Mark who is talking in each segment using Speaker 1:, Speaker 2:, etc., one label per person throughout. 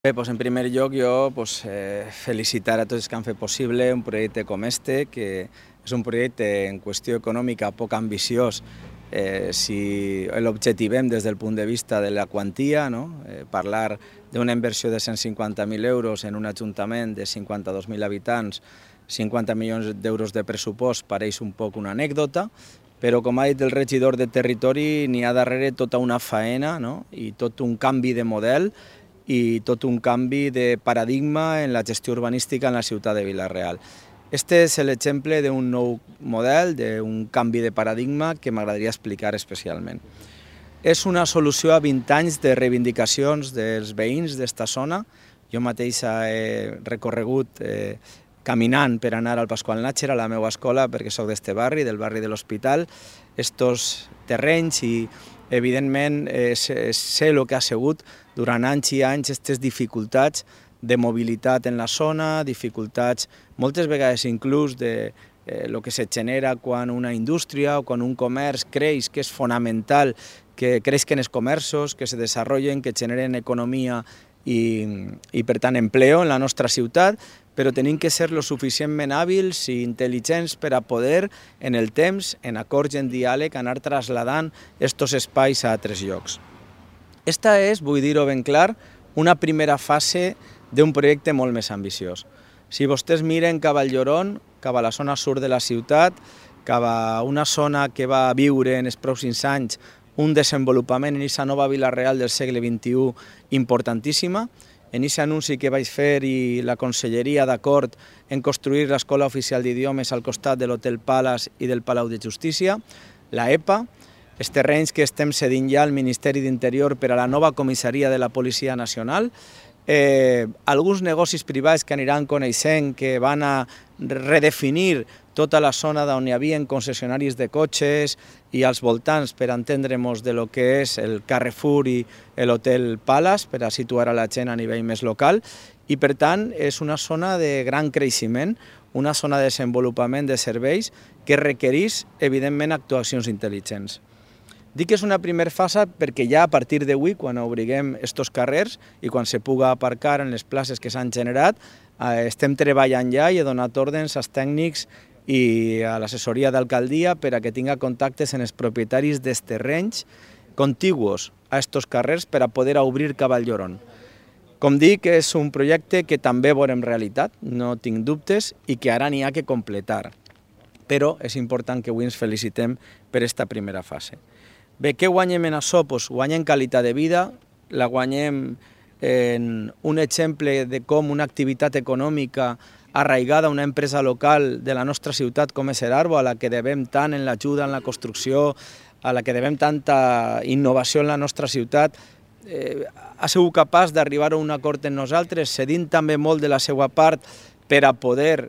Speaker 1: Bé, en primer lloc jo felicitar a tots els que han fet possible un projecte com este, que és un projecte en qüestió econòmica poc ambiciós si l'objectivem des del punt de vista de la quantia, no? Parlar d'una inversió de 150.000 euros en un ajuntament de 52.000 habitants, 50 milions d'euros de pressupost pareix un poc una anècdota, però com ha dit el regidor de territori n'hi ha darrere tota una faena, no? I tot un canvi de model i tot un canvi de paradigma en la gestió urbanística en la ciutat de Vila-real. Este és l'exemple d'un nou model, d'un canvi de paradigma que m'agradaria explicar especialment. És una solució a 20 anys de reivindicacions dels veïns d'esta zona. Jo mateix he recorregut caminant per anar al Pasqual Nàixer, a la meva escola, perquè soc d'este barri, del barri de l'Hospital, estos terrenys i evidentment sé el que ha sigut durant anys i anys aquestes dificultats de mobilitat en la zona, dificultats moltes vegades inclús de el que se genera quan una indústria o quan un comerç creix, que és fonamental que creixen els comerços, que se desenvolupen, que generen economia i per tant empleo en la nostra ciutat, però tenim que ser lo suficientment hàbils i intel·ligents per a poder, en el temps, en acords i en diàleg, anar traslladant aquests espais a altres llocs. Esta és, vull dir-ho ben clar, una primera fase d'un projecte molt més ambiciós. Si vostès miren cap al Lloron, cap a la zona sud de la ciutat, cap a una zona que va viure en els pròxims anys un desenvolupament en aquesta nova Vila-real del segle XXI importantíssima, en aquest anunci que vaig fer i la Conselleria d'acord en construir l'Escola Oficial d'Idiomes al costat de l'Hotel Palace i del Palau de Justícia, la EPA, els terrenys que estem cedint ja al Ministeri d'Interior per a la nova comissaria de la Policia Nacional, alguns negocis privats que aniran coneixent que van a redefinir tota la zona on hi havia concessionaris de cotxes i als voltants per entendre'ns de lo que és el Carrefour i l'Hotel Palace per a situar a la gent a nivell més local i per tant és una zona de gran creixement, una zona de desenvolupament de serveis que requereix evidentment actuacions intel·ligents. Dic que és una primera fase perquè ja a partir d'avui, quan obriguem estos carrers i quan se puga aparcar en les places que s'han generat, estem treballant ja i he donat ordres als tècnics i a l'assessoria d'alcaldia per a que tinga contactes en els propietaris dels terrenys contigus a estos carrers per a poder obrir cap al Lloron. Com dic, és un projecte que també veurem realitat, no tinc dubtes, i que ara n'hi ha que completar. Però és important que avui ens felicitem per aquesta primera fase. Bé, què guanyem en això? Guanyem qualitat de vida, la guanyem en un exemple de com una activitat econòmica arraigada a una empresa local de la nostra ciutat com és Erarbo, a la que devem tant en l'ajuda en la construcció, a la que devem tanta innovació en la nostra ciutat, ha sigut capaç d'arribar a un acord amb nosaltres, cedint també molt de la seva part per a poder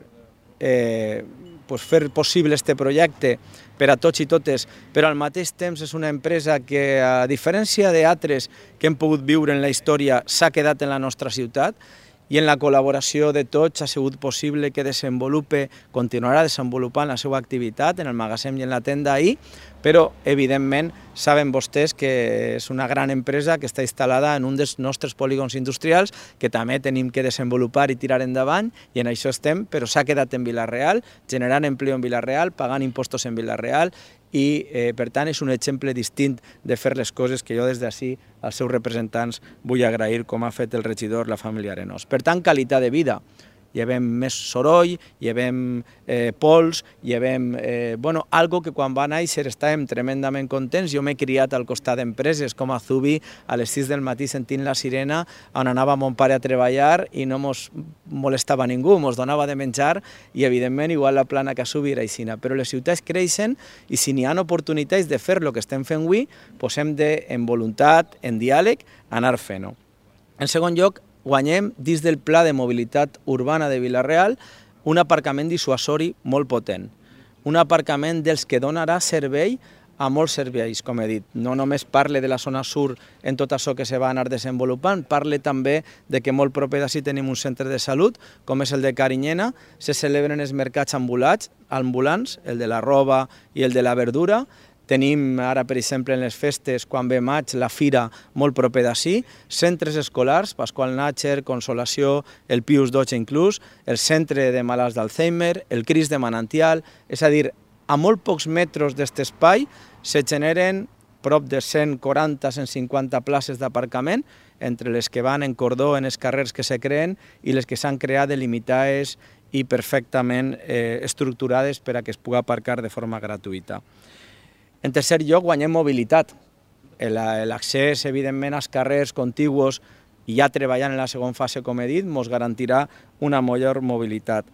Speaker 1: fer possible aquest projecte per a tots i totes, però al mateix temps és una empresa que, a diferència d'altres que hem pogut viure en la història, s'ha quedat en la nostra ciutat i en la col·laboració de tots ha sigut possible que continuarà desenvolupant la seva activitat en el magatzem i en la tenda ahir, però evidentment saben vostès que és una gran empresa que està instal·lada en un dels nostres polígons industrials que també tenim que desenvolupar i tirar endavant i en això estem, però s'ha quedat en Vila-real, generant empleo en Vila-real, pagant impostos en Vila-real i per tant és un exemple distint de fer les coses que jo des d'ací als seus representants vull agrair com ha fet el regidor la família Arenós. Per tant, qualitat de vida. Llevem més soroll, llevem pols, llevem algo que quan va néixer estàvem tremendament contents. Jo m'he criat al costat d'empreses com a Zubi a les 6 del matí sentint la sirena on anava mon pare a treballar i no mos molestava ningú, mos donava de menjar i evidentment igual la plana que a Zubi era aixina. Però les ciutats creixen i si n'hi ha oportunitats de fer el que estem fent avui, hem de, en voluntat, en diàleg, anar fent-ho. En segon lloc, guanyem dins del Pla de Mobilitat Urbana de Vila-real un aparcament dissuasori molt potent. Un aparcament dels que donarà servei a molts serveis, com he dit. No només parle de la zona sur en tot això que se va anar desenvolupant, parle també de que molt proper d'ací tenim un centre de salut, com és el de Carinyena, se celebren els mercats ambulants, el de la roba i el de la verdura, Tenim ara, per exemple, en les festes, quan ve maig, la fira molt propera d'ací, centres escolars, Pasqual Natcher, Consolació, el Pius XII inclús, el centre de malalts d'Alzheimer, el Cris de Manantial, és a dir, a molt pocs metres d'aquest espai se generen prop de 140-150 places d'aparcament, entre les que van en cordó en els carrers que se creen i les que s'han creat delimitades i perfectament estructurades per a que es pugui aparcar de forma gratuïta. En tercer lloc, guanyem mobilitat. L'accés, evidentment, als carrers contigus i ja treballant en la segona fase, com he dit, ens garantirà una millor mobilitat.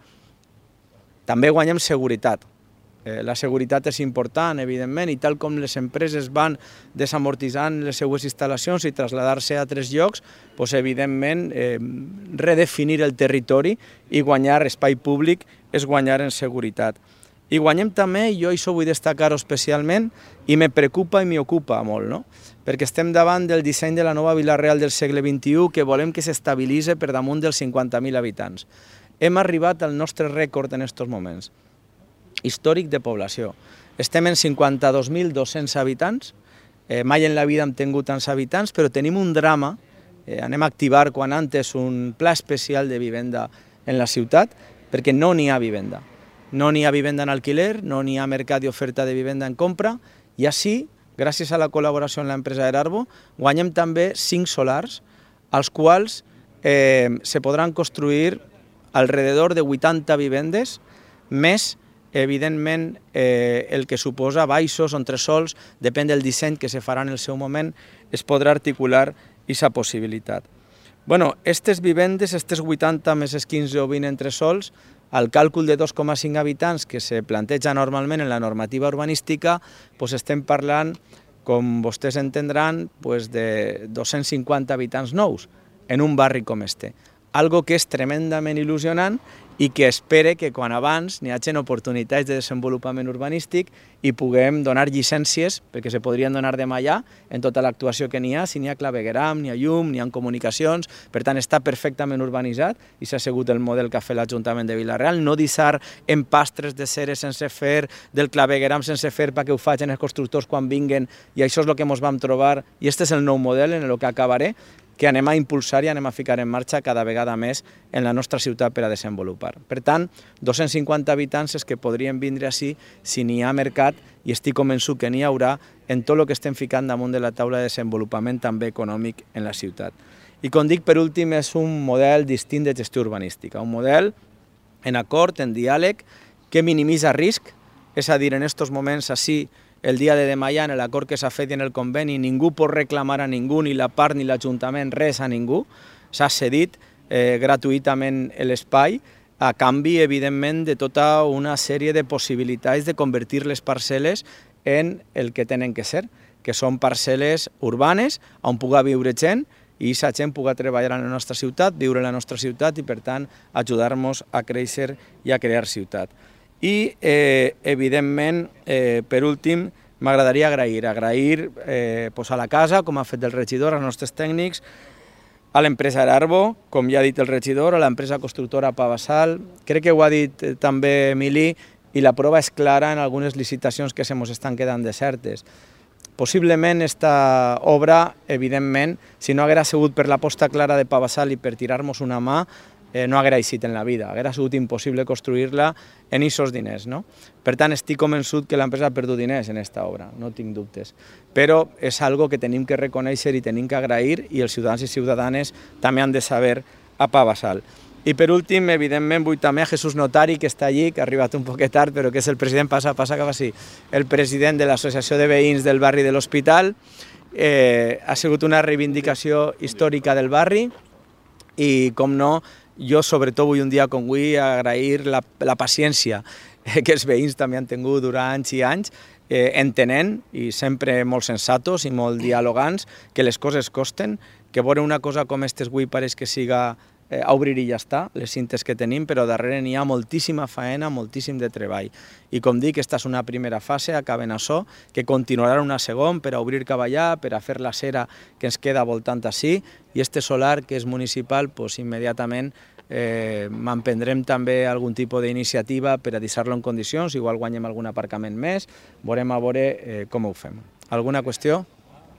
Speaker 1: També guanyem seguretat. La seguretat és important, evidentment, i tal com les empreses van desamortitzant les seues instal·lacions i traslladar-se a altres llocs, doncs, evidentment, redefinir el territori i guanyar espai públic és guanyar en seguretat. I guanyem també, i jo això vull destacar-ho especialment, i me preocupa i m'ocupa molt, no? Perquè estem davant del disseny de la nova Vila-real del segle XXI que volem que s'estabilitzi per damunt dels 50.000 habitants. Hem arribat al nostre rècord en aquests moments històric de població. Estem en 52.200 habitants, mai en la vida hem tingut tants habitants, però tenim un drama, anem a activar quan antes un pla especial de vivenda en la ciutat, perquè no n'hi ha vivenda. No n'hi ha vivenda en alquiler, no n'hi ha mercat i oferta de vivenda en compra, i així, gràcies a la col·laboració amb l'empresa Erarbo, guanyem també 5 solars, als quals se podran construir alrededor de 80 vivendes, més evidentment, el que suposa baixos o entresols, depèn del disseny que se farà en el seu moment, es podrà articular aquesta possibilitat. Bueno, aquestes vivendes, aquestes 80 més els 15 o 20 entresols, al càlcul de 2,5 habitants que se planteja normalment en la normativa urbanística, doncs estem parlant, com vostès entendran, de 250 habitants nous en un barri com este. Algo que és tremendament il·lusionant i que espere que quan abans n'hi hagi oportunitats de desenvolupament urbanístic i puguem donar llicències, perquè se podrien donar demà ja, en tota l'actuació que n'hi ha, si n'hi ha clavegueram, n'hi ha llum, n'hi ha comunicacions, per tant està perfectament urbanitzat i s'ha sigut el model que ha fet l'Ajuntament de Vila-real, no deixar en pastres de ceres sense fer, del clavegueram sense fer perquè ho facin els constructors quan vinguen, i això és el que ens vam trobar, i aquest és el nou model en el que acabaré, que anem a impulsar i anem a ficar en marxa cada vegada més en la nostra ciutat per a desenvolupar. Per tant, 250 habitants és que podrien vindre així si n'hi ha mercat, i estic convençut que n'hi haurà en tot el que estem ficant damunt de la taula de desenvolupament també econòmic en la ciutat. I com dic, per últim, és un model distint de gestió urbanística, un model en acord, en diàleg, que minimitza risc, és a dir, en aquests moments així, el dia de demà ja en l'acord que s'ha fet en el conveni ningú pot reclamar a ningú, ni la part ni l'Ajuntament, res a ningú. S'ha cedit gratuïtament l'espai a canvi, evidentment, de tota una sèrie de possibilitats de convertir les parcel·les en el que tenen que ser, que són parcel·les urbanes on pugui viure gent i aquesta gent pugui treballar en la nostra ciutat, viure en la nostra ciutat i, per tant, ajudar-nos a créixer i a crear ciutat. I, evidentment, per últim, m'agradaria agrair a la casa, com ha fet el regidor, als nostres tècnics, a l'empresa Erarbo, com ja ha dit el regidor, a l'empresa constructora Pavasal. Crec que ho ha dit també Emili, i la prova és clara en algunes licitacions que se mos estan quedant desertes. Possiblement aquesta obra, evidentment, si no haguera sigut per l'aposta clara de Pavasal i per tirar-nos una mà, no haguera eixit en la vida, haguera sigut impossible construir-la en aquests diners. Per tant, estic convençut que l'empresa ha perdut diners en aquesta obra, no tinc dubtes. Però és algo que tenim que reconèixer i tenim que agrair, i els ciutadans i ciutadanes també han de saber a Pavasal. I per últim, evidentment, vull també a Jesús Notari, que està allí, que ha arribat un poquet tard, però que és el president, el president de l'Associació de Veïns del barri de l'Hospital. Ha sigut una reivindicació històrica del barri i, com no, jo sobretot vull un dia com avui agrair la paciència que els veïns també han tingut durant anys i anys, entenent i sempre molt sensatos i molt dialogants que les coses costen, que veure una cosa com aquestes avui pareix que siga a obrir i ja està, les cintes que tenim, però darrere n'hi ha moltíssima faena, moltíssim de treball. I com dic, aquesta és una primera fase, acaben això, que continuarà una segona per a obrir cap allà, per a fer la cera que ens queda voltant així, i este solar, que és municipal, immediatament M'emprendrem també algun tipus d'iniciativa per a deixar-lo en condicions, igual guanyem algun aparcament més, veurem a veure com ho fem. Alguna qüestió?